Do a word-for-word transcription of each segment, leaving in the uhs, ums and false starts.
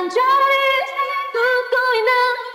잠자리 웃고 있는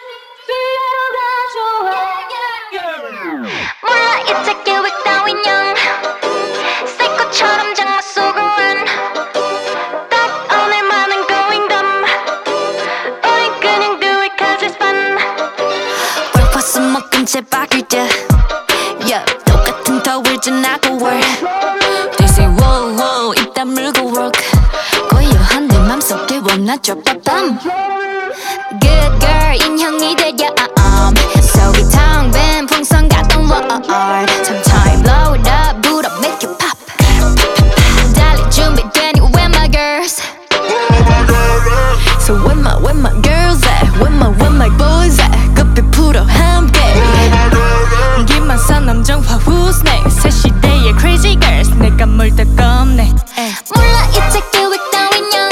필요가 좋아. 몰라 이제 계획 따윈 영 새꽃처럼 장마 속을 run. 딱 오늘만은 going dumb. 우린 그냥 do it cause it's fun. 벌퍼스 먹은 채 바뀔 때 yeah, 똑같은 더울 지나고 work. They say whoa whoa 입 다물고 work. 고요한 내 맘속에 원하죠 빠밤. Good girl 인형이 되려 um. 속이 텅 빈 풍선 같던 world. Sometime blow it up boot up make you pop. 달릴 준비되니 where my girls. So where my where my girls at? Where my where my boys at? 급히 풀어 함께 기만산 남정화 who's next? 새 시대의 crazy girls 내가 뭘 더 겁내. 몰라 이제 계획 따윈 영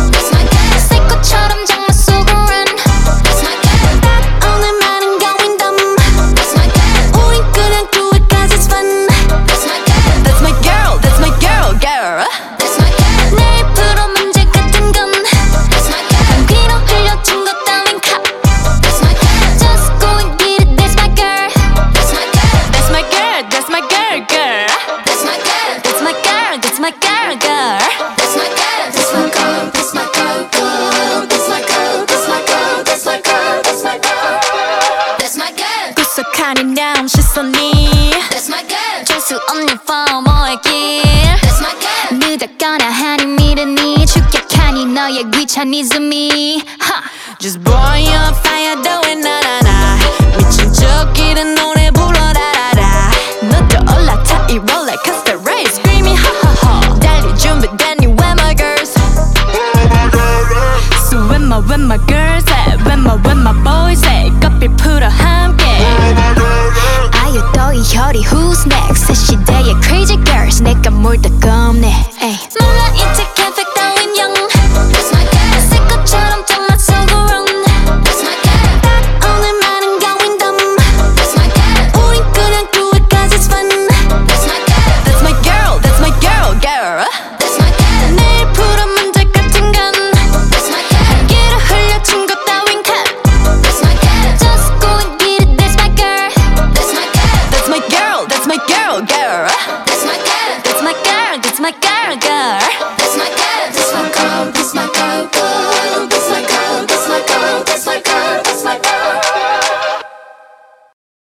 새꽃처럼 장마 속을 run. 딱 오늘만은 going dumb. 우린 그냥 do it cause it's fun. That's my girl, that's my girl, girl. 내일 풀어 문제 같은 건 귀로 흘려준 것 따윈 카. Just go and get it, that's my girl. That's my girl, that's my girl, girl. That's my girl, that's my girl, that's my girl, girl. That's my girl, that's my girl, that's my girl, girl. That's my girl, that's my girl, that's my girl, that's my girl. That's my girl. 구석하니 난 시선이 That's my girl. 줄 수 없는 FOMO의 길 That's my girl. 늦었거나 하니 미련이 축약하니 너의 귀차니즘이 ha. Just boy on fire doing 나나나 미친 척이른 노래 불러라라라 너도 올라타 이 롤러코스터 race screaming 하하하 달릴 준비되니 where my girls. So where my where my girls at? Where my where my boys at? 커피 풀어 함께 아유 또 이 혈이 who's next? 새 시대의 crazy girls 내가 뭘 더 겁내. 에이. 몰라 이제 계획 따윈 영 새꽃처럼 장마 속을 run. 딱 오늘만은 going dumb. 우린 그냥 do it cause it's fun. That's my girl, that's my girl, girl. 내일 풀어 문제 같은 건 한기로 흘려준 것 따윈 컷. Just go and get it, that's my girl. That's my girl, that's my girl, girl.